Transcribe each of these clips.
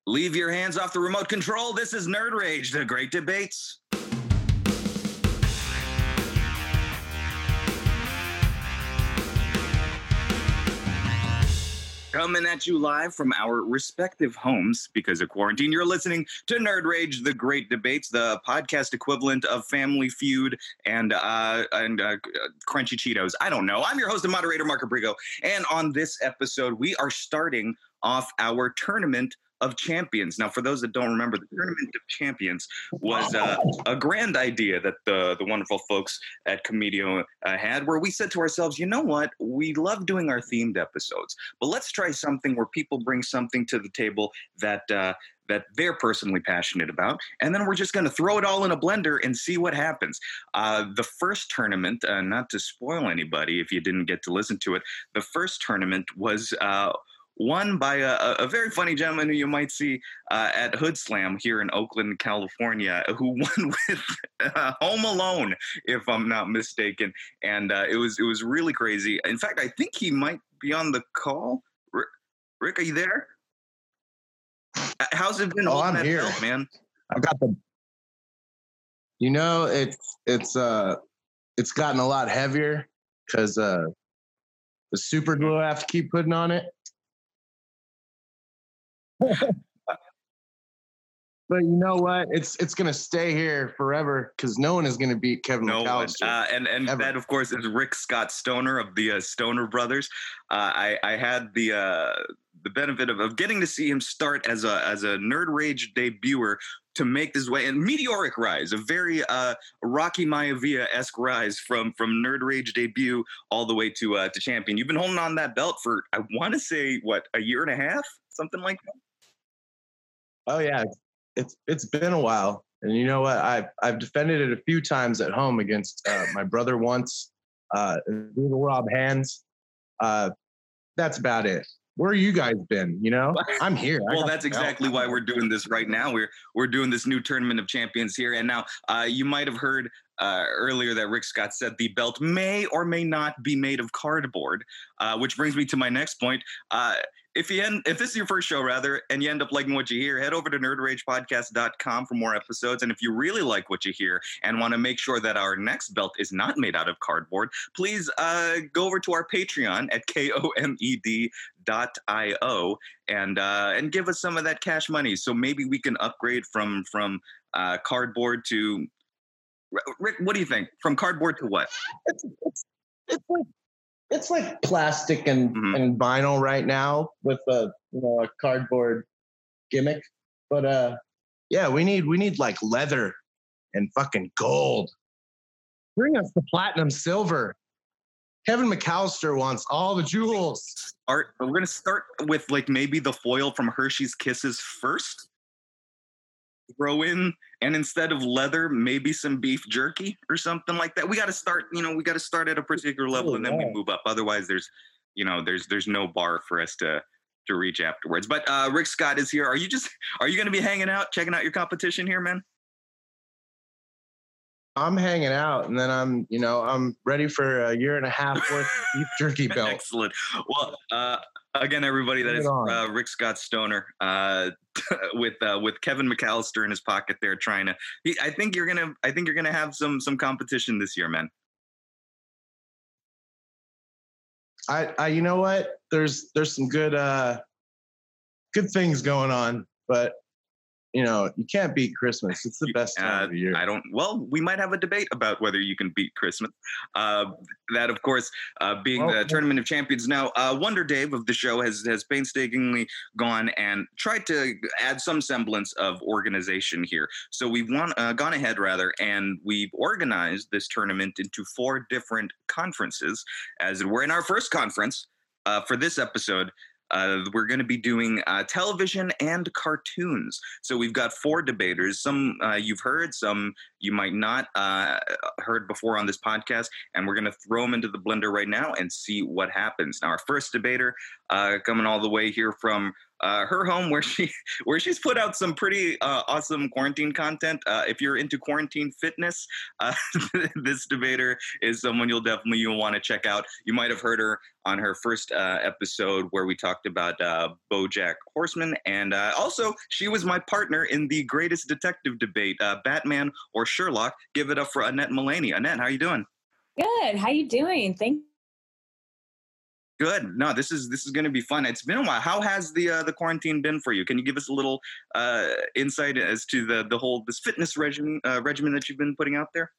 Leave your hands off the remote control. This is Nerd Rage, the great debates. Coming at you live from our respective homes because of quarantine. You're listening to Nerd Rage, the great debates, the podcast equivalent of Family Feud and Crunchy Cheetos. I don't know. I'm your host and moderator, Mark Abrigo. And on this episode, we are starting off our Tournament of Champions. Now, for those that don't remember, the Tournament of Champions was a grand idea that the wonderful folks at Comedio had, where we said to ourselves, you know what, we love doing our themed episodes, but let's try something where people bring something to the table that they're personally passionate about, and then we're just going to throw it all in a blender and see what happens. The first tournament, not to spoil anybody if you didn't get to listen to it, the first tournament was won by a very funny gentleman who you might see at Hood Slam here in Oakland, California, who won with Home Alone, if I'm not mistaken. And it was really crazy. In fact, I think he might be on the call. Rick, are you there? How's it been? Oh, I'm here, belt, man. I've got the. You know, it's gotten a lot heavier because the super glue I have to keep putting on it. But you know what? It's gonna stay here forever because no one is gonna beat Kevin McAllister. And that, of course, is Rick Scott Stoner of the Stoner Brothers. I had the benefit of getting to see him start as a Nerd Rage debuter to make this way, and meteoric rise, a very Rocky Maivia-esque rise from Nerd Rage debut all the way to champion. You've been holding on that belt for, I want to say, a year and a half, something like that. Oh yeah, it's been a while, and you know what? I've defended it a few times at home against my brother once. Rob Hands. That's about it. Where you guys been? You know, I'm here. Well, that's exactly why we're doing this right now. We're doing this new Tournament of Champions here, and now you might have heard earlier that Rick Scott said the belt may or may not be made of cardboard, which brings me to my next point. If this is your first show, rather, and you end up liking what you hear, head over to nerdragepodcast.com for more episodes. And if you really like what you hear and want to make sure that our next belt is not made out of cardboard, please go over to our Patreon at komed.io and give us some of that cash money. So maybe we can upgrade from cardboard to... Rick, what do you think? From cardboard to what? It's like plastic and vinyl right now with a cardboard gimmick. But yeah, we need like leather and fucking gold. Bring us the platinum silver. Kevin McAllister wants all the jewels. We're gonna start with like maybe the foil from Hershey's Kisses first. Throw in, and instead of leather, maybe some beef jerky or something like that. We got to start, at a particular level, and then we move up. Otherwise, there's no bar for us to reach afterwards. But Rick Scott is here. Are you going to be hanging out, checking out your competition here, man? I'm hanging out, and then I'm ready for a year and a half worth of beef jerky belt. Excellent. Well, again, everybody, that is Rick Scott Stoner with Kevin McAllister in his pocket there, trying to. I think you're gonna have some competition this year, man. I you know what? There's some good things going on, but you can't beat Christmas. It's the best time of the year. Well, we might have a debate about whether you can beat Christmas. That, of course, being the Tournament of Champions. Now, Wonder Dave of the show has painstakingly gone and tried to add some semblance of organization here. So we've gone ahead, rather, and we've organized this tournament into 4 different conferences, as it were. In our first conference, for this episode, we're going to be doing television and cartoons. So we've got 4 debaters. Some you've heard, some you might not heard before on this podcast, and we're going to throw them into the blender right now and see what happens. Now, our first debater, coming all the way here from her home where she's put out some pretty awesome quarantine content. If you're into quarantine fitness, this debater is someone you'll want to check out. You might have heard her on her first episode where we talked about BoJack Horseman, and also she was my partner in the greatest detective debate, Batman or Sherlock. Give it up for Annette Mullaney. Annette, how you doing? Good. How you doing? Good. No, this is going to be fun. It's been a while. How has the quarantine been for you? Can you give us a little insight as to the whole this fitness regimen that you've been putting out there?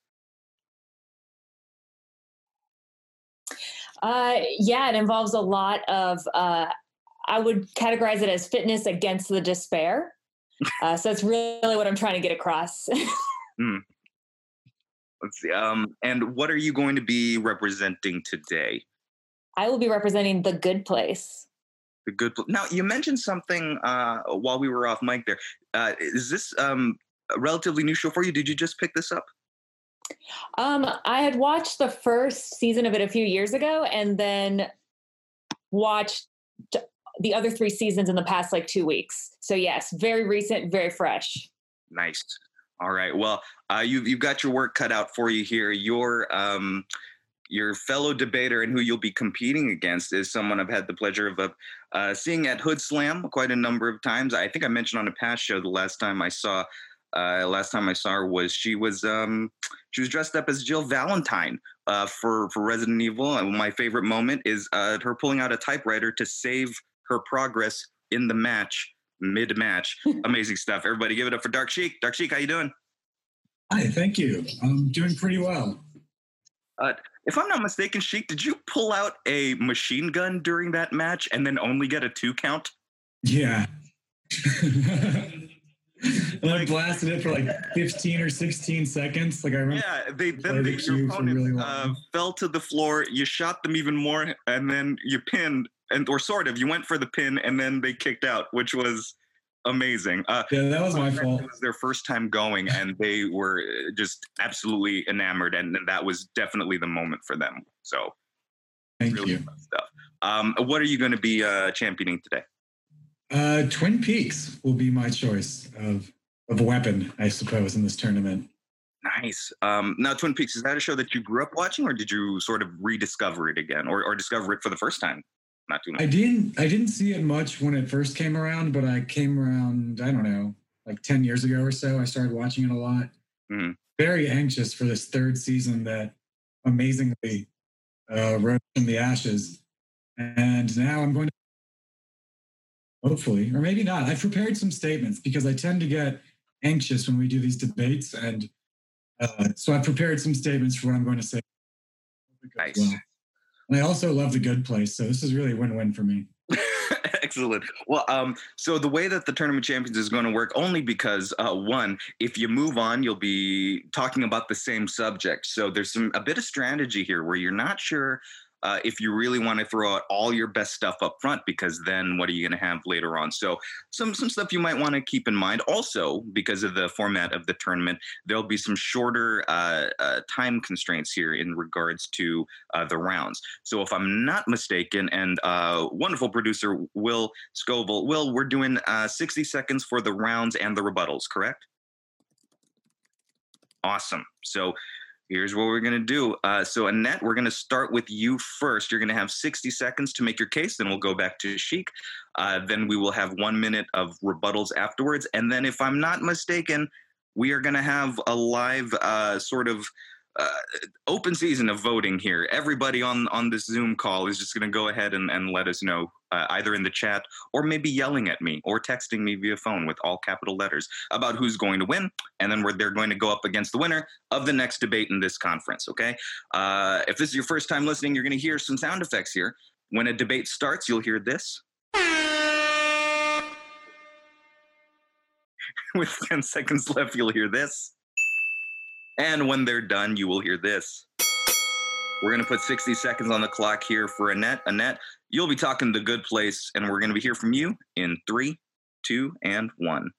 Yeah, it involves a lot of. I would categorize it as fitness against the despair. So that's really what I'm trying to get across. Let's see. And what are you going to be representing today? I will be representing The Good Place. The Good Place. Now, you mentioned something while we were off mic there. Is this a relatively new show for you? Did you just pick this up? I had watched the first season of it a few years ago and then watched the other 3 seasons in the past 2 weeks. So yes, very recent, very fresh. Nice. All right. Well, you've got your work cut out for you here. Your fellow debater and who you'll be competing against is someone I've had the pleasure of seeing at Hood Slam quite a number of times. I think I mentioned on a past show the last time I saw her was she was dressed up as Jill Valentine for Resident Evil. And my favorite moment is her pulling out a typewriter to save her progress in the match, mid-match. Amazing stuff. Everybody give it up for Dark Sheik. Dark Sheik, how you doing? Hi, thank you. I'm doing pretty well. If I'm not mistaken, Sheik, did you pull out a machine gun during that match and then only get a 2 count? Yeah. And I blasted it for 15 or 16 seconds. I remember. Yeah, your opponent really fell to the floor. You shot them even more, and then you pinned, or sort of. You went for the pin, and then they kicked out, which was amazing. Yeah, that was my fault. It was their first time going, and they were just absolutely enamored, and that was definitely the moment for them. So, thank really you. Fun stuff. What are you going to be championing today? Twin Peaks will be my choice of a weapon, I suppose, in this tournament. Nice. Now, Twin Peaks, is that a show that you grew up watching, or did you sort of rediscover it again, or discover it for the first time? Not too much. I didn't see it much when it first came around, but I came around, I don't know, 10 years ago or so. I started watching it a lot. Mm-hmm. Very anxious for this 3rd season that amazingly rose from the ashes. And now I'm going to, hopefully, or maybe not. I've prepared some statements because I tend to get anxious when we do these debates. And so I've prepared some statements for what I'm going to say. Nice. Well. And I also love The Good Place, so this is really a win-win for me. Excellent. Well, so the way that the Tournament Champions is going to work, only because, one, if you move on, you'll be talking about the same subject. So there's a bit of strategy here where you're not sure if you really want to throw out all your best stuff up front, because then what are you going to have later on? So some stuff you might want to keep in mind. Also, because of the format of the tournament, there'll be some shorter time constraints here in regards to the rounds. So if I'm not mistaken, and wonderful producer Will Scoville, we're doing 60 seconds for the rounds and the rebuttals, correct? Awesome. So here's what we're going to do. So, Annette, we're going to start with you first. You're going to have 60 seconds to make your case. Then we'll go back to Sheik. Then we will have 1 minute of rebuttals afterwards. And then, if I'm not mistaken, we are going to have a live open season of voting here. Everybody on this Zoom call is just going to go ahead and let us know, either in the chat or maybe yelling at me or texting me via phone with all capital letters about who's going to win. And then they're going to go up against the winner of the next debate in this conference, okay? If this is your first time listening, you're going to hear some sound effects here. When a debate starts, you'll hear this. With 10 seconds left, you'll hear this. And when they're done, you will hear this. We're going to put 60 seconds on the clock here for Annette. Annette, you'll be talking The Good Place, and we're going to be here from you in 3, 2, and 1.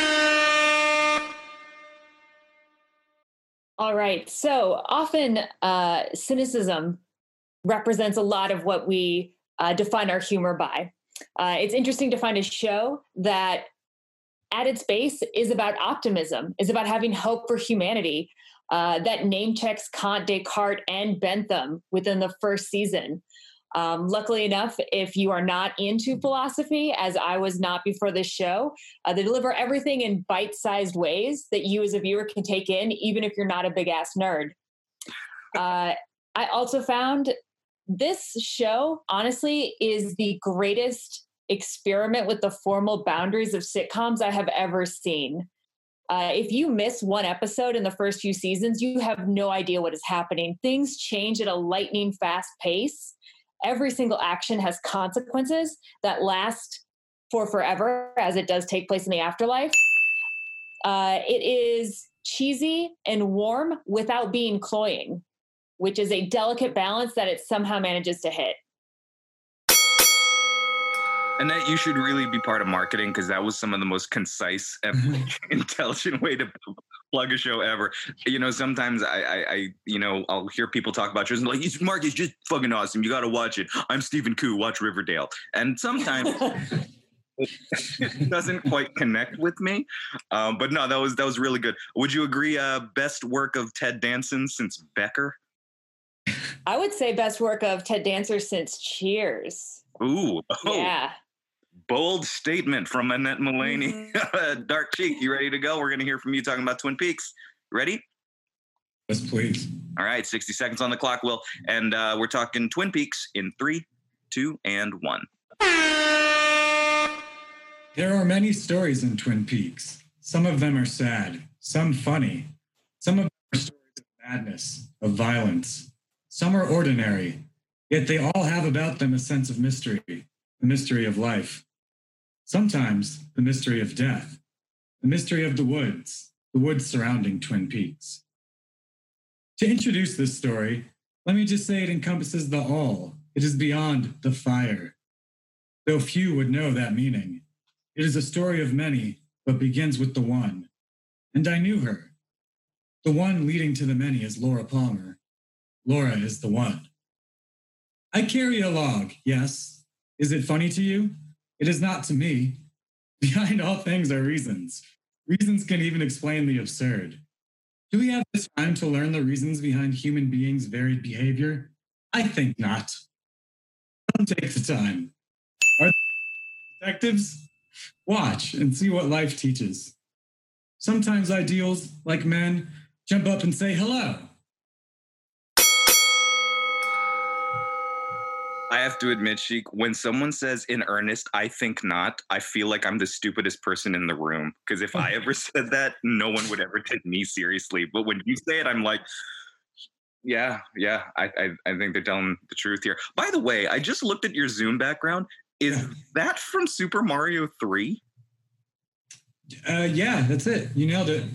All right. So often cynicism represents a lot of what we define our humor by. It's interesting to find a show that at its base is about optimism, is about having hope for humanity, that name checks Kant, Descartes, and Bentham within the first season. Luckily enough, if you are not into philosophy, as I was not before this show, they deliver everything in bite-sized ways that you as a viewer can take in, even if you're not a big-ass nerd. I also found this show, honestly, is the greatest experiment with the formal boundaries of sitcoms I have ever seen. If you miss one episode in the first few seasons, you have no idea what is happening. Things change at a lightning fast pace. Every single action has consequences that last for forever, as it does take place in the afterlife. It is cheesy and warm without being cloying, which is a delicate balance that it somehow manages to hit. Annette, you should really be part of marketing, because that was some of the most concise and intelligent way to plug a show ever. Sometimes I'll hear people talk about shows and like, Mark is just fucking awesome. You got to watch it. I'm Stephen Koo. Watch Riverdale. And sometimes it doesn't quite connect with me. But no, that was really good. Would you agree? Best work of Ted Danson since Becker? I would say best work of Ted Danson since Cheers. Ooh. Oh. Yeah. Bold statement from Annette Mullaney. Dark Cheek, you ready to go? We're going to hear from you talking about Twin Peaks. Ready? Yes, please. All right, 60 seconds on the clock, Will. And we're talking Twin Peaks in 3, 2, and 1. There are many stories in Twin Peaks. Some of them are sad, some funny. Some of them are stories of madness, of violence. Some are ordinary, yet they all have about them a sense of mystery, the mystery of life. Sometimes the mystery of death, the mystery of the woods surrounding Twin Peaks. To introduce this story, let me just say it encompasses the all. It is beyond the fire. Though few would know that meaning. It is a story of many, but begins with the one. And I knew her. The one leading to the many is Laura Palmer. Laura is the one. I carry a log, yes. Is it funny to you? It is not to me. Behind all things are reasons. Reasons can even explain the absurd. Do we have the time to learn the reasons behind human beings' varied behavior? I think not. Don't take the time. Are they detectives? Watch and see what life teaches. Sometimes ideals, like men, jump up and say hello. I have to admit, Sheik, when someone says in earnest, I think not, I feel like I'm the stupidest person in the room. Because if I ever said that, no one would ever take me seriously. But when you say it, I'm like, yeah, I think they're telling the truth here. By the way, I just looked at your Zoom background. Is that from Super Mario 3? Yeah, that's it. You nailed it.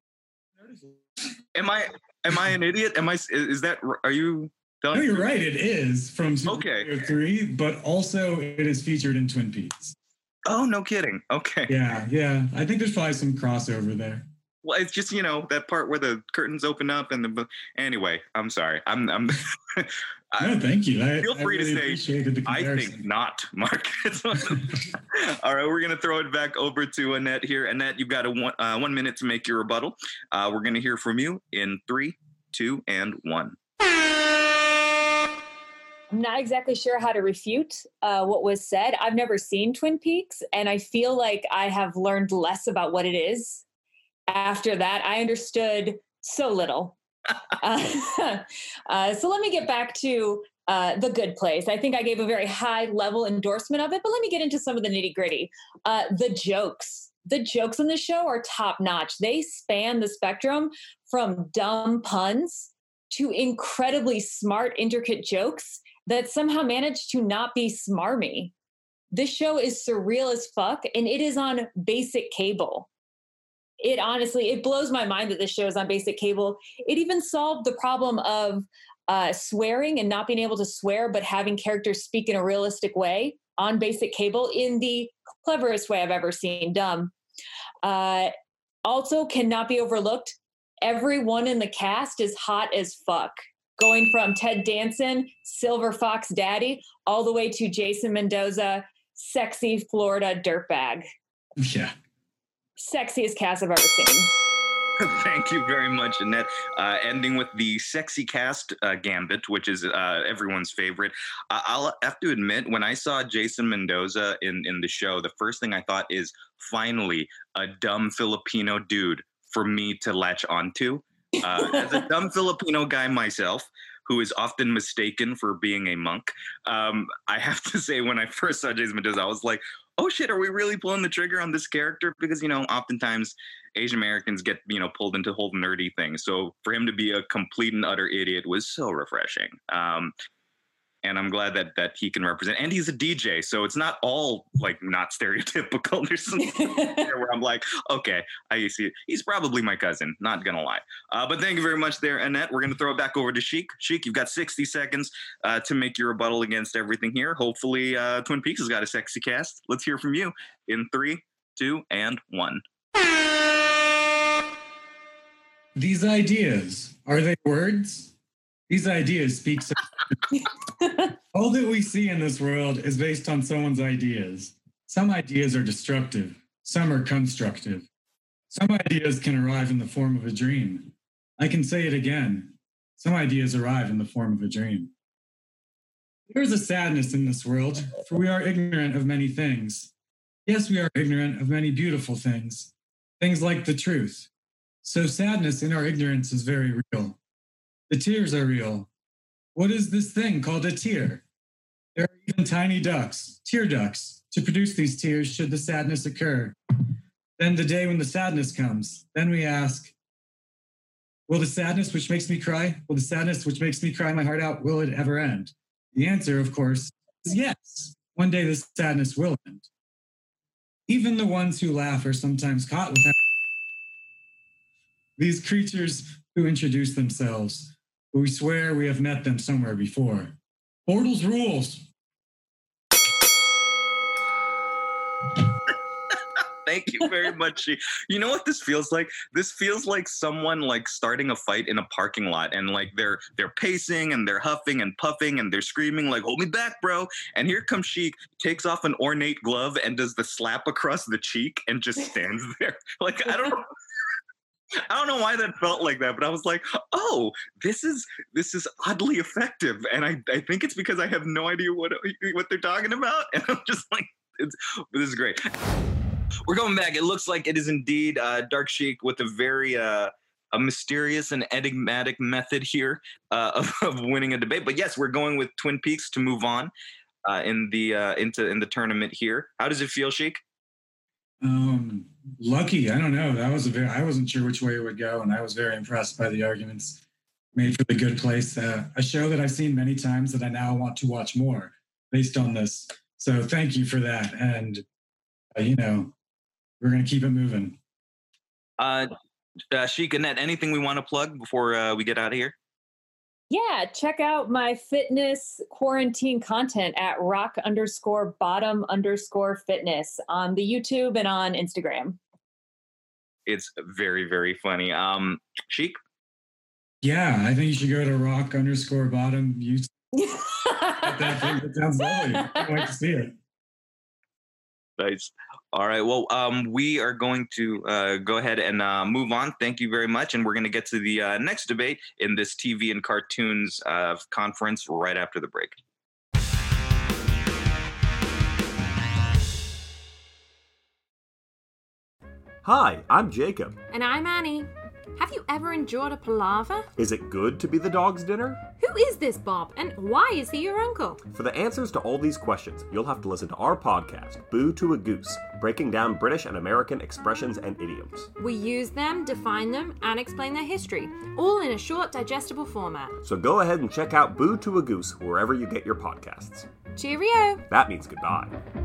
Am I an idiot? Are you... No, you're right. It is from Super Mario 3, but also it is featured in Twin Peaks. Oh, no kidding. Okay. Yeah. I think there's probably some crossover there. Well, it's just, that part where the curtains open up and anyway, I'm sorry. I'm no, thank you. Feel free to say, I think not, Mark. All right, we're going to throw it back over to Annette here. Annette, you've got 1 minute to make your rebuttal. We're going to hear from you in 3, 2, and 1. I'm not exactly sure how to refute what was said. I've never seen Twin Peaks, and I feel like I have learned less about what it is. After that, I understood so little. So let me get back to The Good Place. I think I gave a very high-level endorsement of it, but let me get into some of the nitty-gritty. The jokes in the show are top-notch. They span the spectrum from dumb puns to incredibly smart, intricate jokes that somehow managed to not be smarmy. This show is surreal as fuck, and it is on basic cable. It blows my mind that this show is on basic cable. It even solved the problem of swearing and not being able to swear, but having characters speak in a realistic way on basic cable in the cleverest way I've ever seen. Dumb. Also cannot be overlooked. Everyone in the cast is hot as fuck. Going from Ted Danson, Silver Fox Daddy, all the way to Jason Mendoza, sexy Florida dirtbag. Yeah. Sexiest cast I've ever seen. Thank you very much, Annette. Ending with the sexy cast gambit, which is everyone's favorite. I'll have to admit, when I saw Jason Mendoza in the show, the first thing I thought is, finally, a dumb Filipino dude for me to latch onto. As a dumb Filipino guy myself, who is often mistaken for being a monk, I have to say, when I first saw Jason Mendoza, I was like, oh shit, are we really pulling the trigger on this character? Because, oftentimes Asian Americans get, pulled into whole nerdy things. So for him to be a complete and utter idiot was so refreshing. And I'm glad that he can represent, and he's a DJ, so it's not all like not stereotypical. There's some there where I'm like, okay, I see. He's probably my cousin, not gonna lie. But thank you very much there, Annette. We're gonna throw it back over to Sheik. Sheik, you've got 60 seconds to make your rebuttal against everything here. Hopefully, Twin Peaks has got a sexy cast. Let's hear from you in 3, 2, and 1. These ideas, are they words? These ideas speak. All that we see in this world is based on someone's ideas. Some ideas are destructive. Some are constructive. Some ideas can arrive in the form of a dream. I can say it again. Some ideas arrive in the form of a dream. There is a sadness in this world, for we are ignorant of many things. Yes, we are ignorant of many beautiful things. Things like the truth. So sadness in our ignorance is very real. The tears are real. What is this thing called a tear? There are even tiny ducts, tear ducts, to produce these tears should the sadness occur. Then the day when the sadness comes, then we ask, will the sadness which makes me cry, will the sadness which makes me cry my heart out, will it ever end? The answer, of course, is yes. One day this sadness will end. Even the ones who laugh are sometimes caught with these creatures who introduce themselves. But we swear we have met them somewhere before. Bortles rules. Thank you very much. You know what this feels like? This feels like someone like starting a fight in a parking lot, and like they're pacing and they're huffing and puffing and they're screaming like, hold me back, bro. And here comes Sheik, takes off an ornate glove and does the slap across the cheek and just stands there. Like, I don't know why that felt like that, but I was like, oh, this is oddly effective. And I think it's because I have no idea what they're talking about. And I'm just like, this is great. We're going back. It looks like it is indeed Dark Sheik with a very a mysterious and enigmatic method here of winning a debate. But yes, we're going with Twin Peaks to move on in the tournament here. How does it feel, Sheik? Lucky. I don't know. I wasn't sure which way it would go, and I was very impressed by the arguments made for The Good Place, a show that I've seen many times that I now want to watch more based on this. So thank you for that. And, we're going to keep it moving. Sheik, Annette, anything we want to plug before we get out of here? Yeah, check out my fitness quarantine content at rock_bottom_fitness on the YouTube and on Instagram. It's very, very funny. Sheik? Yeah, I think you should go to rock_bottom YouTube. That thing, that sounds lovely. I can't wait to see it. Nice. All right. Well, we are going to go ahead and move on. Thank you very much. And we're going to get to the next debate in this TV and cartoons conference right after the break. Hi, I'm Jacob. And I'm Annie. Have you ever enjoyed a palaver? Is it good to be the dog's dinner? Who is this Bob, and why is he your uncle? For the answers to all these questions, you'll have to listen to our podcast, Boo to a Goose, breaking down British and American expressions and idioms. We use them, define them, and explain their history, all in a short, digestible format. So go ahead and check out Boo to a Goose wherever you get your podcasts. Cheerio! That means goodbye.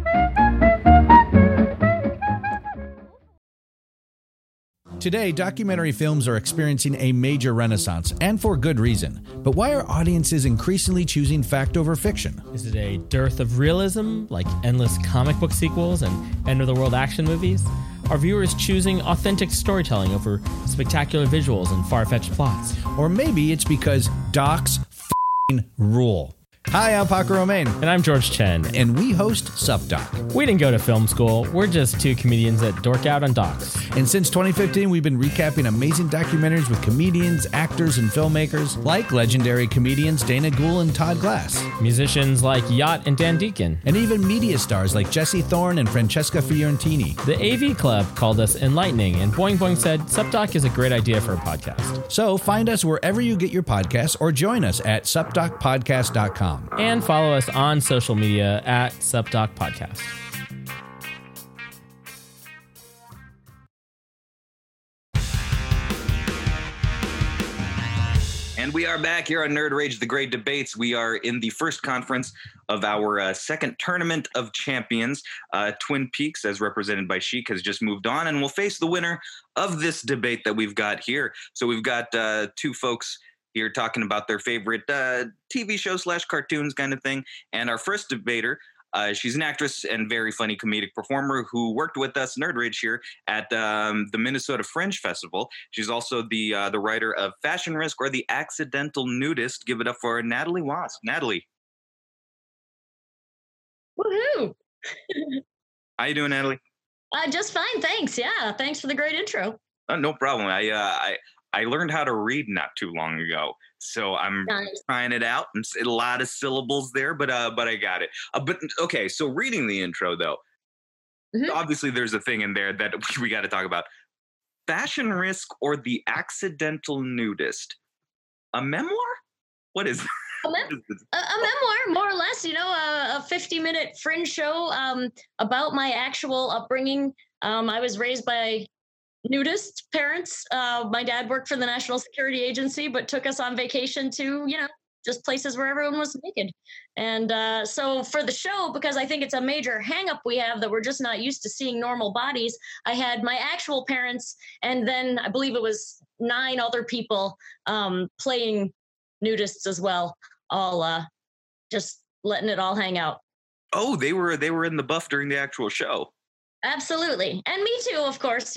Today, documentary films are experiencing a major renaissance, and for good reason. But why are audiences increasingly choosing fact over fiction? Is it a dearth of realism, like endless comic book sequels and end-of-the-world action movies? Are viewers choosing authentic storytelling over spectacular visuals and far-fetched plots? Or maybe it's because docs f***ing rule. Hi, I'm Paco Romain. And I'm George Chen. And we host Sup Doc. We didn't go to film school. We're just two comedians that dork out on docs. And since 2015, we've been recapping amazing documentaries with comedians, actors, and filmmakers like legendary comedians Dana Gould and Todd Glass. Musicians like Yacht and Dan Deacon. And even media stars like Jesse Thorne and Francesca Fiorentini. The AV Club called us enlightening, and Boing Boing said Sup Doc is a great idea for a podcast. So find us wherever you get your podcasts or join us at supdocpodcast.com. And follow us on social media at SupDoc Podcast. And we are back here on Nerd Rage, The Great Debates. We are in the first conference of our second Tournament of Champions. Twin Peaks, as represented by Sheik, has just moved on and will face the winner of this debate that we've got here. So we've got two folks here talking about their favorite TV show / cartoons kind of thing. And our first debater, she's an actress and very funny comedic performer who worked with us, Nerd Rage, here at the Minnesota Fringe Festival. She's also the writer of Fashion Risk or The Accidental Nudist. Give it up for Natalie Wasp. Natalie. Woohoo! How you doing, Natalie? Just fine, thanks. Yeah, thanks for the great intro. No problem. I learned how to read not too long ago, so I'm trying it out. It's a lot of syllables there, but I got it. But okay, so reading the intro though, obviously there's a thing in there that we got to talk about. Fashion Risk or The Accidental Nudist, a memoir? What is? A memoir, more or less. You know, a 50-minute fringe show about my actual upbringing. I was raised by nudist parents. My dad worked for the National Security Agency, but took us on vacation to, just places where everyone was naked. And so for the show, because I think it's a major hang-up we have that we're just not used to seeing normal bodies, I had my actual parents, and then I believe it was 9 other people playing nudists as well, all just letting it all hang out. Oh, they were in the buff during the actual show. Absolutely. And me too, of course,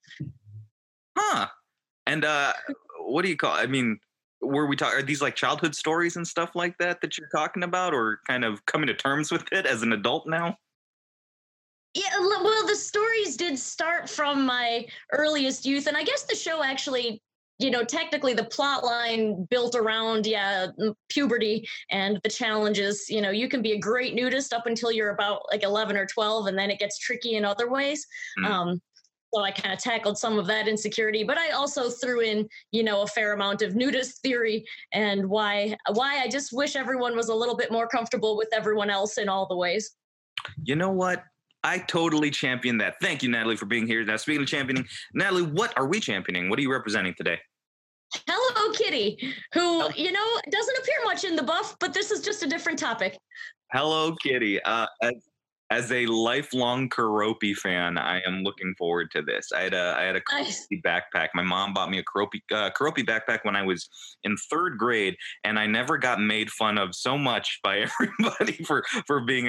Huh. And what do you call? I mean, are these like childhood stories and stuff like that you're talking about, or kind of coming to terms with it as an adult now? Yeah, well, the stories did start from my earliest youth, and I guess the show actually, technically the plot line built around, puberty and the challenges. You can be a great nudist up until you're about like 11 or 12, and then it gets tricky in other ways. So I kind of tackled some of that insecurity, but I also threw in, a fair amount of nudist theory and why I just wish everyone was a little bit more comfortable with everyone else in all the ways. You know what? I totally champion that. Thank you, Natalie, for being here. Now, speaking of championing, Natalie, what are we championing? What are you representing today? Hello Kitty, who, doesn't appear much in the buff, but this is just a different topic. Hello Kitty. As a lifelong Keroppi fan, I am looking forward to this. I had a Keroppi backpack. My mom bought me a Keroppi backpack when I was in 3rd grade, and I never got made fun of so much by everybody for being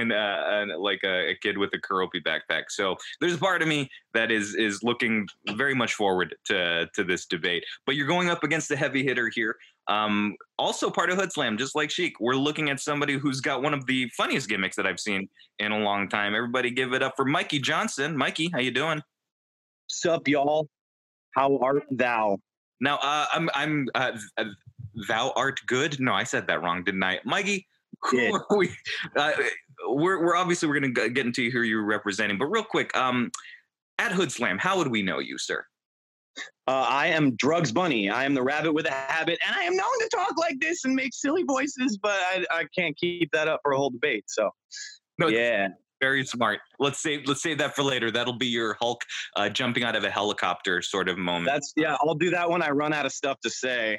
a kid with a Keroppi backpack. So there's a part of me that is looking very much forward to this debate. But you're going up against a heavy hitter here. Also part of Hood Slam, just like Sheik. We're looking at somebody who's got one of the funniest gimmicks that I've seen in a long time. Everybody give it up for Mikey Johnson. Mikey, how you doing? Sup, y'all? How art thou? Now, I'm thou art good? No, I said that wrong, didn't I? Mikey, who are we? We're obviously we're going to get into who you're representing, but real quick, at Hood Slam, how would we know you, sir? I am Drugs Bunny. I am the rabbit with a habit, and I am known to talk like this and make silly voices, but I can't keep that up for a whole debate. So, no, yeah, very smart. Let's save that for later. That'll be your Hulk jumping out of a helicopter sort of moment. I'll do that when I run out of stuff to say.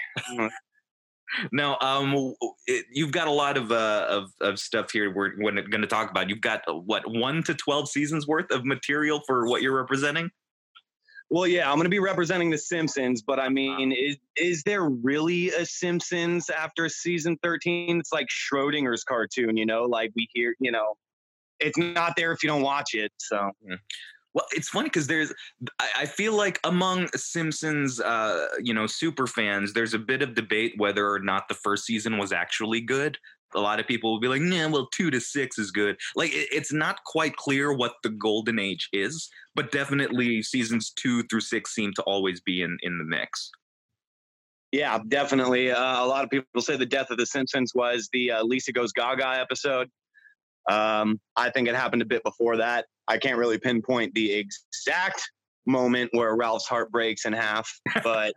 Now, you've got a lot of stuff here we're going to talk about. You've got 1 to 12 seasons worth of material for what you're representing. Well, yeah, I'm going to be representing The Simpsons, but I mean, is there really a Simpsons after season 13? It's like Schrodinger's cartoon, like we hear, it's not there if you don't watch it. So, well, it's funny because I feel like among Simpsons, super fans, there's a bit of debate whether or not the first season was actually good. a lot of people will be like, nah, well, 2 to 6 is good. Like, it's not quite clear what the golden age is, but definitely seasons 2 through 6 seem to always be in the mix. Yeah, definitely. A lot of people say the death of The Simpsons was the Lisa Goes Gaga episode. I think it happened a bit before that. I can't really pinpoint the exact moment where Ralph's heart breaks in half, but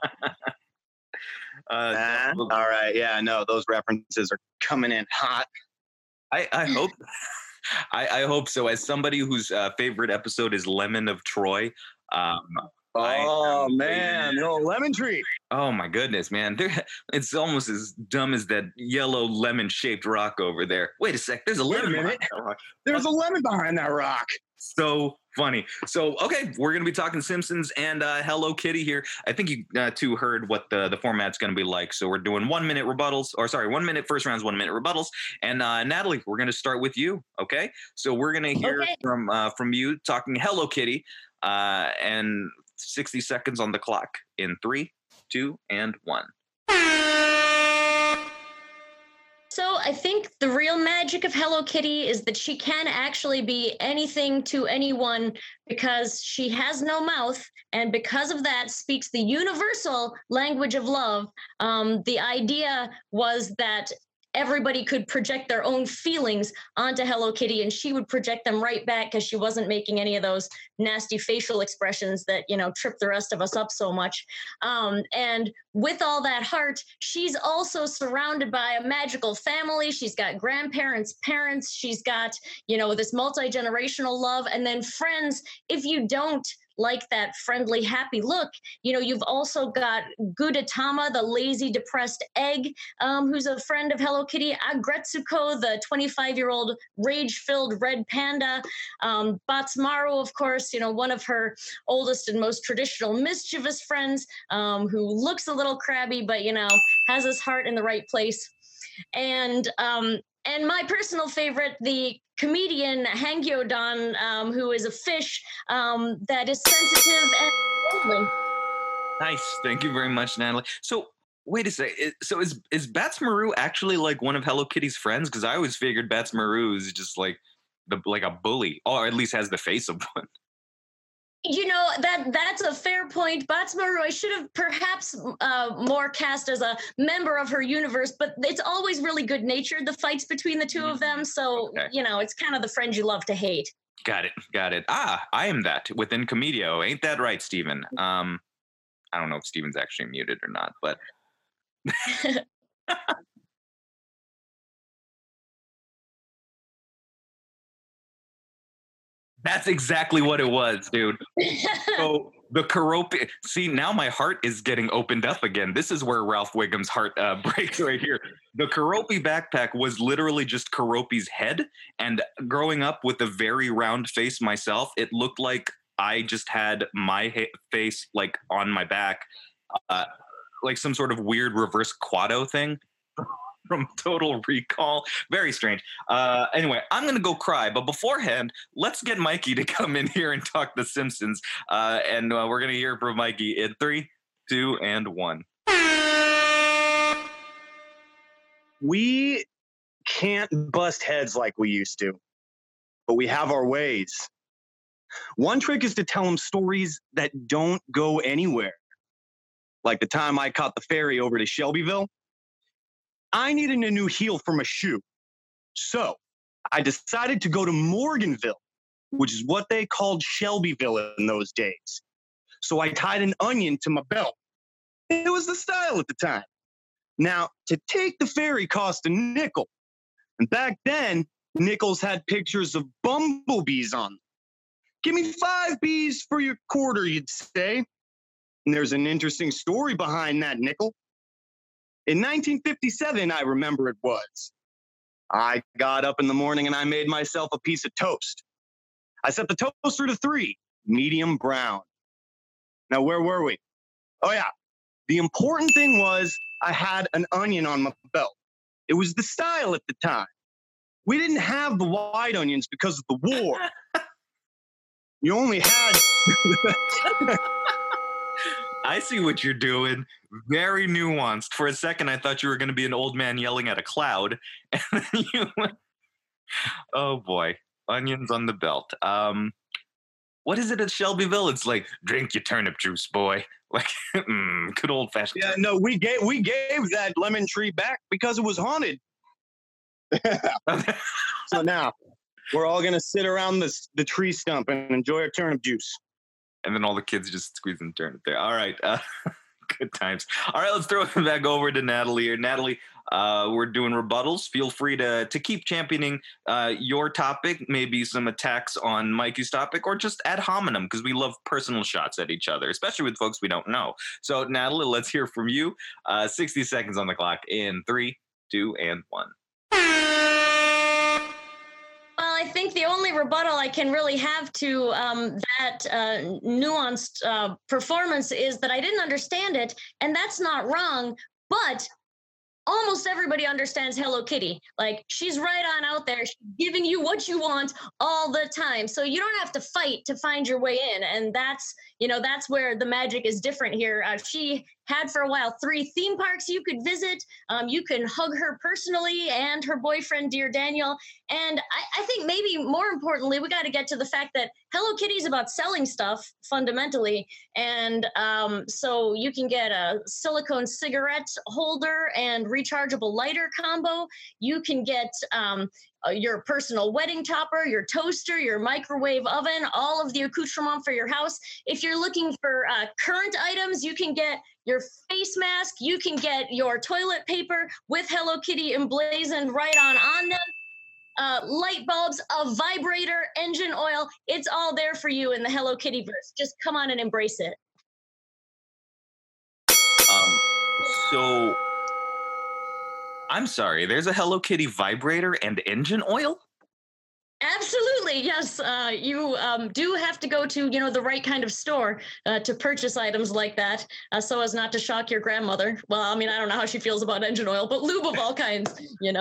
all right. Yeah, no, those references are coming in hot. I hope I hope so. As somebody whose favorite episode is Lemon of Troy, man, no lemon tree. Oh my goodness, man. It's almost as dumb as that yellow lemon-shaped rock over there. Wait a sec, there's a lemon behind that rock. There's a lemon behind that rock. So funny. So, okay, we're going to be talking Simpsons and Hello Kitty here. I think you two heard what the format's going to be like. So we're doing 1 minute rebuttals, 1 minute first rounds, 1 minute rebuttals. And Natalie, we're going to start with you, okay? So we're going to hear from you talking Hello Kitty and 60 seconds on the clock in 3, 2, and 1. So I think the real magic of Hello Kitty is that she can actually be anything to anyone because she has no mouth, and because of that speaks the universal language of love. The idea was that everybody could project their own feelings onto Hello Kitty, and she would project them right back because she wasn't making any of those nasty facial expressions that, trip the rest of us up so much. And with all that heart, she's also surrounded by a magical family. She's got grandparents, parents. She's got, this multi-generational love, and then friends. If you don't like that friendly, happy look, you've also got Gudetama, the lazy, depressed egg, who's a friend of Hello Kitty, Agretsuko, the 25-year-old rage-filled red panda, Batsmaru, of course, one of her oldest and most traditional mischievous friends, who looks a little crabby, but, has his heart in the right place. And my personal favorite, the comedian Hangyo-dan, who is a fish that is sensitive and lonely. Nice. Thank you very much, Natalie. So wait a second. So is Batsmaru actually like one of Hello Kitty's friends? Because I always figured Batsmaru is just like a bully, or at least has the face of one. That's a fair point. Batsmaru, I should have perhaps more cast as a member of her universe, but it's always really good-natured, the fights between the two of them. So, it's kind of the friend you love to hate. Got it. I am that within Comedio. Ain't that right, Steven? I don't know if Steven's actually muted or not, but... That's exactly what it was, dude. So the Keroppi, see, now my heart is getting opened up again. This is where Ralph Wiggum's heart breaks right here. The Keroppi backpack was literally just Keroppi's head. And growing up with a very round face myself, it looked like I just had my face like on my back, like some sort of weird reverse Quado thing from Total Recall. Very strange. Anyway, I'm going to go cry. But beforehand, let's get Mikey to come in here and talk The Simpsons. And we're going to hear from Mikey in 3, 2, and 1. We can't bust heads like we used to, but we have our ways. One trick is to tell them stories that don't go anywhere. Like the time I caught the ferry over to Shelbyville. I needed a new heel for my shoe. So I decided to go to Morganville, which is what they called Shelbyville in those days. So I tied an onion to my belt. It was the style at the time. Now, to take the ferry cost a nickel. And back then, nickels had pictures of bumblebees on them. Give me 5 bees for your quarter, you'd say. And there's an interesting story behind that nickel. In 1957, I remember it was. I got up in the morning and I made myself a piece of toast. I set the toaster to 3, medium brown. Now, where were we? Oh, yeah. The important thing was I had an onion on my belt. It was the style at the time. We didn't have the white onions because of the war. You only had... I see what you're doing. Very nuanced. For a second, I thought you were going to be an old man yelling at a cloud. And then you went, oh boy, onions on the belt. What is it at Shelbyville? It's like, drink your turnip juice, boy. Like, good old fashioned. Yeah, no, we gave that lemon tree back because it was haunted. So now we're all gonna sit around the tree stump and enjoy our turnip juice. And then all the kids just squeezing turnip there. All right. Good times. All right, let's throw it back over to Natalie here. Natalie, we're doing rebuttals. Feel free to keep championing your topic, maybe some attacks on Mikey's topic, or just ad hominem, because we love personal shots at each other, especially with folks we don't know. So, Natalie, let's hear from you. 60 seconds on the clock in 3, 2, and 1. Well, I think the only rebuttal I can really have to that nuanced performance is that I didn't understand it, and that's not wrong, but almost everybody understands Hello Kitty. Like, she's right on out there. She's giving you what you want all the time. So you don't have to fight to find your way in. And that's where the magic is different here. She had for a while 3 theme parks you could visit. You can hug her personally and her boyfriend, Dear Daniel. And I think maybe more importantly, we got to get to the fact that Hello Kitty is about selling stuff fundamentally. And so you can get a silicone cigarette holder and rechargeable lighter combo. You can get your personal wedding topper, your toaster, your microwave oven, all of the accoutrement for your house. If you're looking for current items, you can get your face mask, you can get your toilet paper with Hello Kitty emblazoned right on them. Light bulbs, a vibrator, engine oil, it's all there for you in the Hello Kitty verse. Just come on and embrace it. So I'm sorry, there's a Hello Kitty vibrator and engine oil? Absolutely, yes. You do have to go to, the right kind of store to purchase items like that, so as not to shock your grandmother. Well, I mean, I don't know how she feels about engine oil, but lube of all kinds,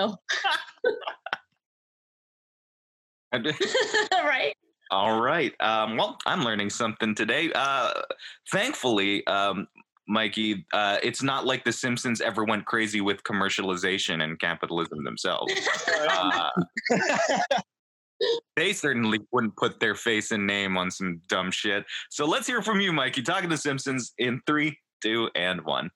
Right? All right. Well, I'm learning something today. Thankfully, Mikey, it's not like The Simpsons ever went crazy with commercialization and capitalism themselves. They certainly wouldn't put their face and name on some dumb shit. So let's hear from you, Mikey. Talking to Simpsons in 3, 2, and 1.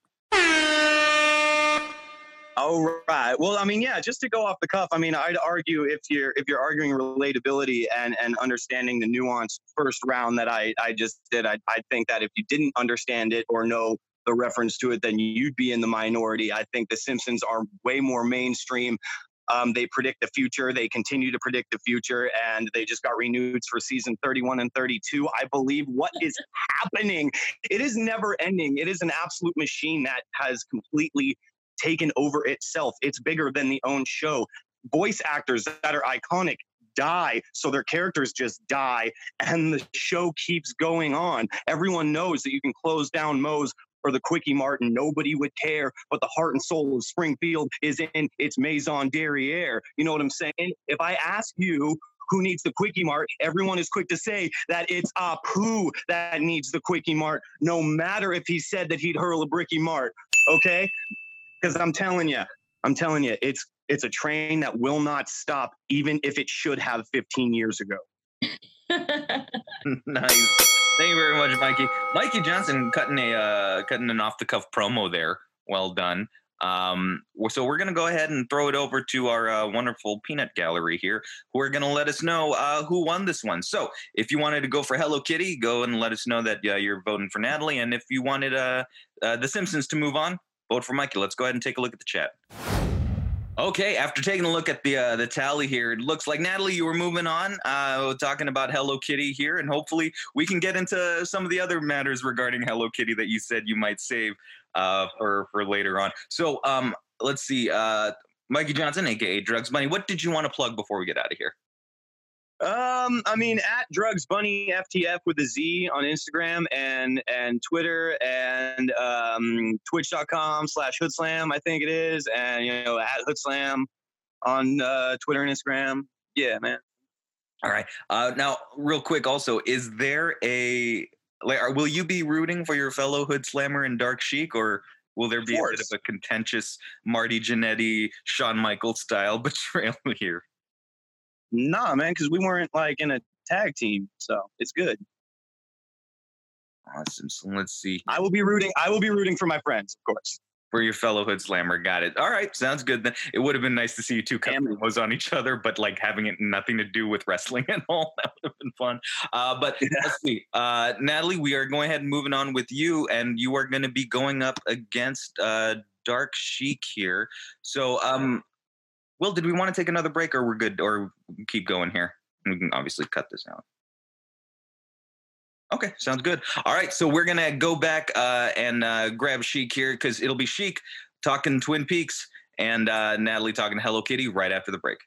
All right. Well, I mean, yeah, just to go off the cuff, I mean, I'd argue if you're arguing relatability and understanding the nuanced first round that I just did, I think that if you didn't understand it or know the reference to it, then you'd be in the minority. I think The Simpsons are way more mainstream. They predict the future. They continue to predict the future, and they just got renewed for season 31 and 32. I believe what is happening, it is never ending. It is an absolute machine that has completely taken over itself. It's bigger than the own show. Voice actors that are iconic die, so their characters just die, and the show keeps going on. Everyone knows that you can close down Moe's or the Quickie Mart and nobody would care, but the heart and soul of Springfield is in its Maison Derriere. You know what I'm saying? If I ask you who needs the Quickie Mart, everyone is quick to say that it's Apu that needs the Quickie Mart, no matter if he said that he'd hurl a Bricky Mart, okay? Because I'm telling you, it's a train that will not stop, even if it should have 15 years ago. Nice. Thank you very much, Mikey. Mikey Johnson cutting an off-the-cuff promo there. Well done. So we're going to go ahead and throw it over to our wonderful peanut gallery here, who are going to let us know who won this one. So if you wanted to go for Hello Kitty, go and let us know that you're voting for Natalie. And if you wanted The Simpsons to move on, vote for Mikey. Let's go ahead and take a look at the chat. Okay, after taking a look at the tally here, it looks like, Natalie, you were moving on, talking about Hello Kitty here, and hopefully we can get into some of the other matters regarding Hello Kitty that you said you might save for later on. So let's see, Mikey Johnson, aka Drugs Bunny, what did you want to plug before we get out of here? I mean, at Drugs Bunny FTF with a Z on Instagram and Twitter and twitch.com/HoodSlam, I think it is. And, at HoodSlam on Twitter and Instagram. Yeah, man. All right. Now, real quick also, is there a will you be rooting for your fellow Hood Slammer and Dark Sheik, or will there be a bit of a contentious Marty Jannetty, Shawn Michaels style betrayal here? Nah, man, because we weren't like in a tag team, so it's good. Awesome. So let's see. I will be rooting for my friends, of course. For your fellow Hood Slammer. Got it. All right. Sounds good then. It would have been nice to see you two cut promos on each other, but like having it nothing to do with wrestling at all. That would have been fun. But let's see. Natalie, we are going ahead and moving on with you, and you are going to be going up against Dark Sheik here. So, Will, did we want to take another break, or we're good, or keep going here? We can obviously cut this out. Okay, sounds good. All right, so we're gonna go back and grab Sheik here, because it'll be Sheik talking Twin Peaks and Natalie talking Hello Kitty right after the break.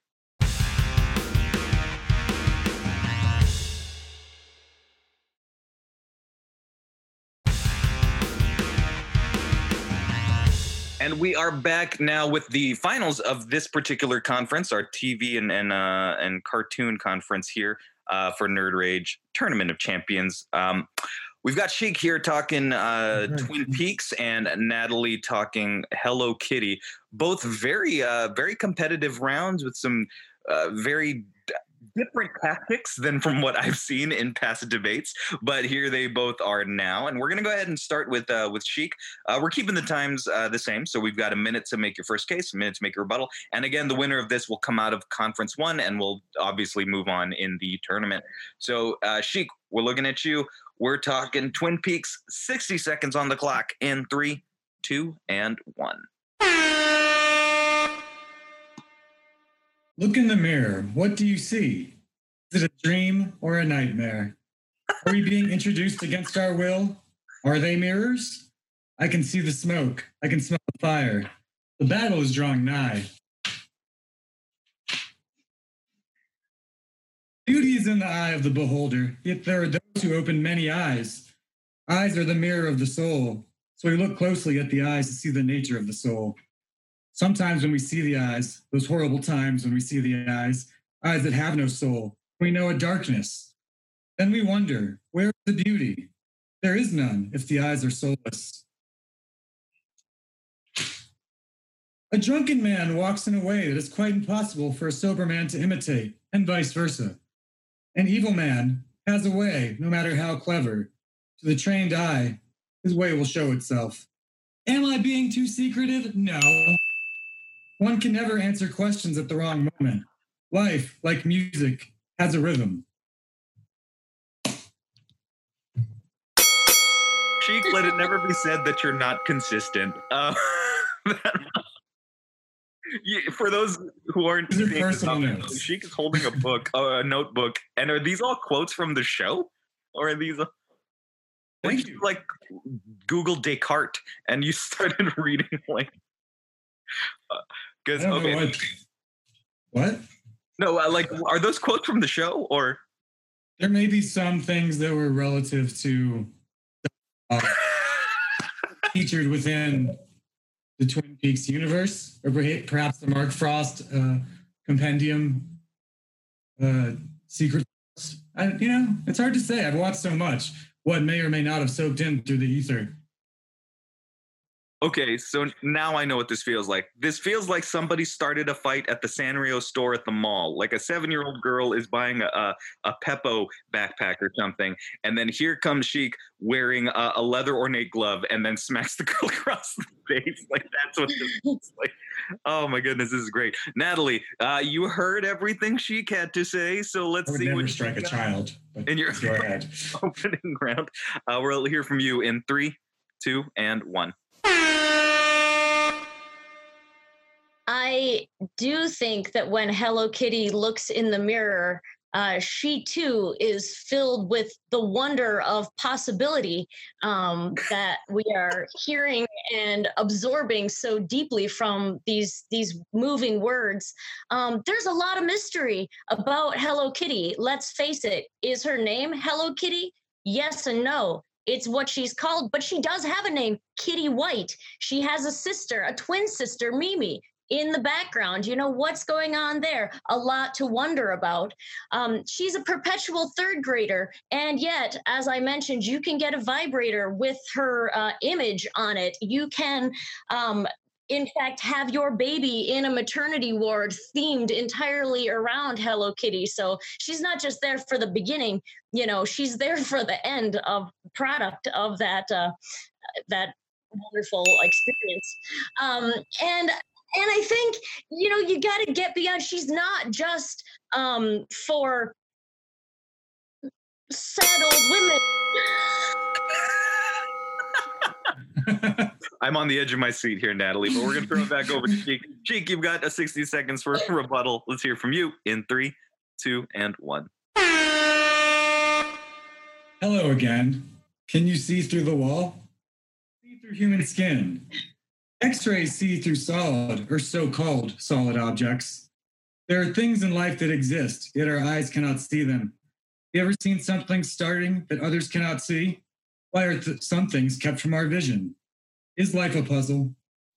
And we are back now with the finals of this particular conference, our TV and cartoon conference here. For Nerd Rage Tournament of Champions. We've got Sheik here talking Twin Peaks and Natalie talking Hello Kitty. Both very competitive rounds with some very different tactics than from what I've seen in past debates, but here they both are now. And we're going to go ahead and start with Sheik. We're keeping the times the same, so we've got a minute to make your first case, a minute to make your rebuttal. And again, the winner of this will come out of Conference 1 and will obviously move on in the tournament. So Sheik, we're looking at you. We're talking Twin Peaks, 60 seconds on the clock in 3, 2, and 1. Look in the mirror. What do you see? Is it a dream or a nightmare? Are we being introduced against our will? Are they mirrors? I can see the smoke. I can smell the fire. The battle is drawing nigh. Beauty is in the eye of the beholder, yet there are those who open many eyes. Eyes are the mirror of the soul, so we look closely at the eyes to see the nature of the soul. Sometimes when we see the eyes, those horrible times when we see the eyes that have no soul, we know a darkness. Then we wonder, where is the beauty? There is none if the eyes are soulless. A drunken man walks in a way that is quite impossible for a sober man to imitate, and vice versa. An evil man has a way, no matter how clever. To the trained eye, his way will show itself. Am I being too secretive? No. One can never answer questions at the wrong moment. Life, like music, has a rhythm. Sheik, let it never be said that you're not consistent. For those who aren't seeing, personal notes. Sheik is holding a book, a notebook, and are these all quotes from the show, or are these? I think you like Google Descartes and you started reading like. Because okay. What? No, like, are those quotes from the show, or? There may be some things that were relative to featured within the Twin Peaks universe, or perhaps the Mark Frost compendium secret. It's hard to say. I've watched so much. What may or may not have soaked in through the ether. Okay, so now I know what this feels like. This feels like somebody started a fight at the Sanrio store at the mall. Like a 7-year-old girl is buying a Peppo backpack or something, and then here comes Sheik wearing a leather ornate glove and then smacks the girl across the face. Like, that's what this looks like. Oh my goodness, this is great. Natalie, you heard everything Sheik had to say, so let's see. I would never strike a child. In your opening round. We'll hear from you in 3, 2, and 1. I do think that when Hello Kitty looks in the mirror, she too is filled with the wonder of possibility that we are hearing and absorbing so deeply from these moving words. There's a lot of mystery about Hello Kitty. Let's face it. Is her name Hello Kitty? Yes and no. It's what she's called, but she does have a name, Kitty White. She has a sister, a twin sister, Mimi. in the background. What's going on there? A lot to wonder about. She's a perpetual third grader. And yet, as I mentioned, you can get a vibrator with her image on it. You can, in fact, have your baby in a maternity ward themed entirely around Hello Kitty. So she's not just there for the beginning, she's there for the end of product of that wonderful experience. And I think, you got to get beyond. She's not just for sad old women. I'm on the edge of my seat here, Natalie, but we're going to throw it back over to Cheek. Cheek, you've got 60 seconds for rebuttal. Let's hear from you in 3, 2, and 1. Hello again. Can you see through the wall? See through human skin. X-rays see through solid or so-called solid objects. There are things in life that exist, yet our eyes cannot see them. You ever seen something starting that others cannot see? Why are some things kept from our vision? Is life a puzzle?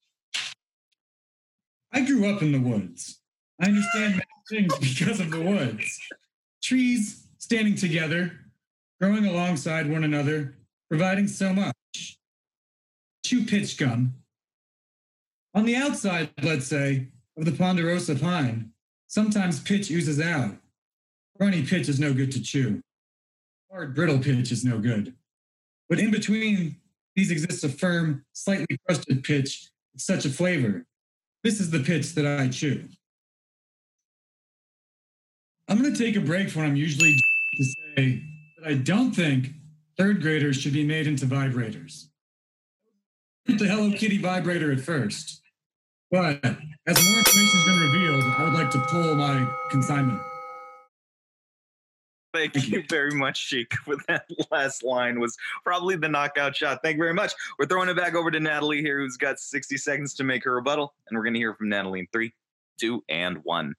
I grew up in the woods. I understand many things because of the woods. Trees standing together, growing alongside one another, providing so much. Chew pitch gum. On the outside, let's say, of the ponderosa pine, sometimes pitch oozes out. Runny pitch is no good to chew. Hard, brittle pitch is no good. But in between these exists a firm, slightly crusted pitch with such a flavor. This is the pitch that I chew. I'm going to take a break from what I'm usually to say that I don't think third graders should be made into vibrators. The Hello Kitty vibrator at first. But as more information has been revealed, I would like to pull my consignment. Thank you very much, Cheek. With that last line was probably the knockout shot. Thank you very much. We're throwing it back over to Natalie here, who's got 60 seconds to make her rebuttal. And we're going to hear from Natalie in 3, 2, and 1.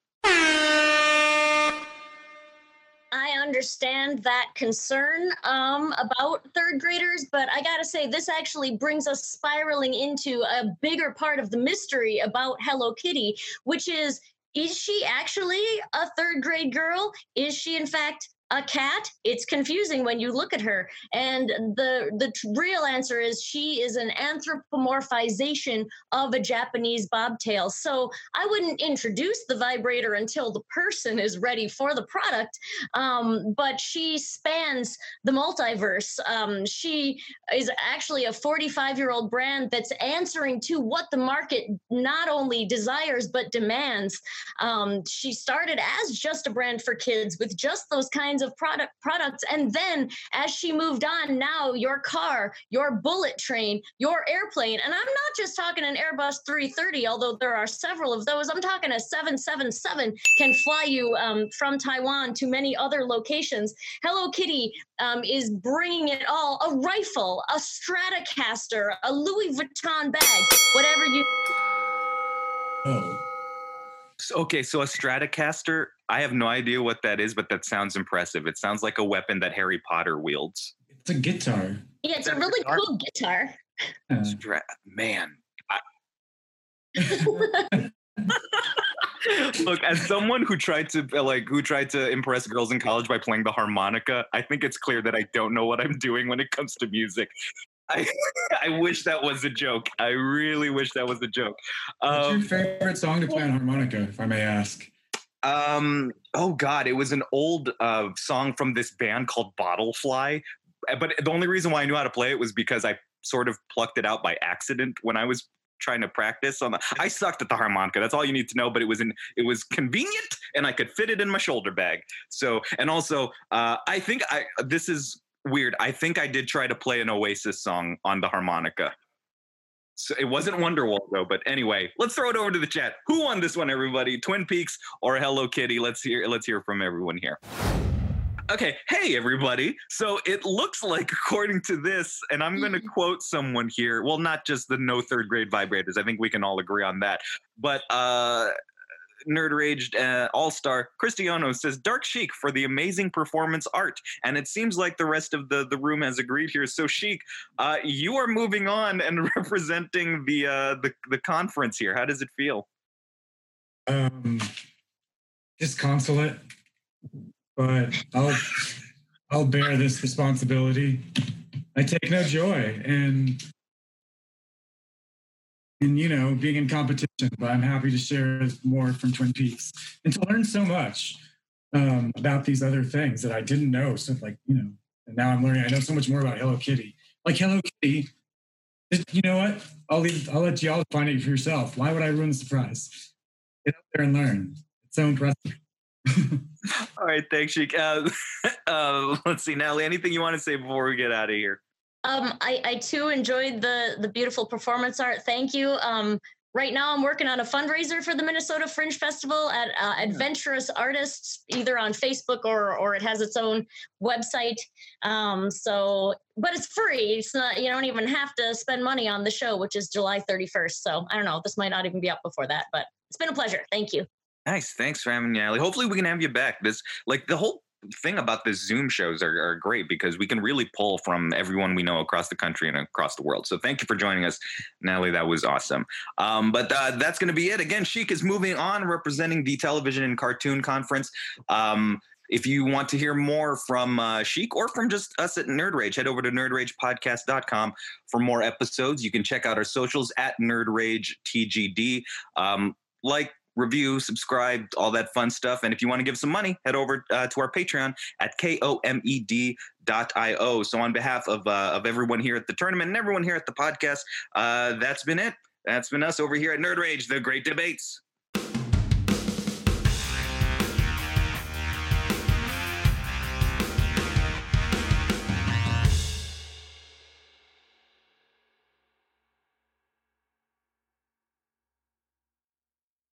I understand that concern about third graders, but I gotta say, this actually brings us spiraling into a bigger part of the mystery about Hello Kitty, which is she actually a third grade girl? Is she, in fact, a cat? It's confusing when you look at her. And the real answer is she is an anthropomorphization of a Japanese bobtail. So I wouldn't introduce the vibrator until the person is ready for the product. But she spans the multiverse. She is actually a 45-year-old brand that's answering to what the market not only desires, but demands. She started as just a brand for kids with just those kinds of products. And then as she moved on, now your car, your bullet train, your airplane, and I'm not just talking an Airbus 330, although there are several of those. I'm talking a 777 can fly you from Taiwan to many other locations. Hello Kitty is bringing it all, a rifle, a Stratocaster, a Louis Vuitton bag, whatever you... Okay, so a Stratocaster, I have no idea what that is, but that sounds impressive. It sounds like a weapon that Harry Potter wields. It's a guitar. Yeah, it's a really cool guitar. Man. Look, as someone who tried to impress girls in college by playing the harmonica, I think it's clear that I don't know what I'm doing when it comes to music. I wish that was a joke. I really wish that was a joke. What's your favorite song to play on harmonica, if I may ask? Oh God, it was an old song from this band called Bottlefly. But the only reason why I knew how to play it was because I sort of plucked it out by accident when I was trying to practice on I sucked at the harmonica. That's all you need to know. But it was convenient, and I could fit it in my shoulder bag. So, and also, I think this is weird. I think I did try to play an Oasis song on the harmonica. So it wasn't Wonderwall though, but anyway, let's throw it over to the chat. Who won this one, everybody? Twin Peaks or Hello Kitty? Let's hear from everyone here. Okay, hey everybody. So it looks like, according to this, and I'm going to quote someone here. Well, not just the no third grade vibrators. I think we can all agree on that. But Nerd Raged All-Star Cristiano says, Dark Chic for the amazing performance art. And it seems like the rest of the room has agreed here. So Chic, you are moving on and representing the conference here. How does it feel? Disconsolate, but I'll bear this responsibility. I take no joy in being in competition, but I'm happy to share more from Twin Peaks and to learn so much about these other things that I didn't know. So and now I'm learning. I know so much more about Hello Kitty. Like Hello Kitty, you know what? I'll let y'all find it for yourself. Why would I ruin the surprise? Get out there and learn. It's so impressive. All right, thanks, Sheik. Let's see, Natalie, anything you want to say before we get out of here? I too enjoyed the beautiful performance art. Thank you. Right now I'm working on a fundraiser for the Minnesota Fringe Festival at Adventurous Artists, either on Facebook or it has its own website. But it's free. It's not, you don't even have to spend money on the show, which is July 31st. So I don't know, this might not even be up before that, but it's been a pleasure. Thank you. Nice. Thanks for having me, Natalie. Hopefully we can have you back. The whole thing about the Zoom shows are great because we can really pull from everyone we know across the country and across the world. So thank you for joining us, Natalie. That was awesome. But that's going to be it. Again, Sheik is moving on, representing the Television and Cartoon Conference. If you want to hear more from Sheik or from just us at Nerd Rage, head over to nerdragepodcast.com for more episodes. You can check out our socials at NerdRageTGD. Review, subscribe, all that fun stuff. And if you want to give some money, head over to our Patreon at komed.io. So on behalf of everyone here at the tournament and everyone here at the podcast, that's been it. That's been us over here at Nerd Rage, the Great Debates.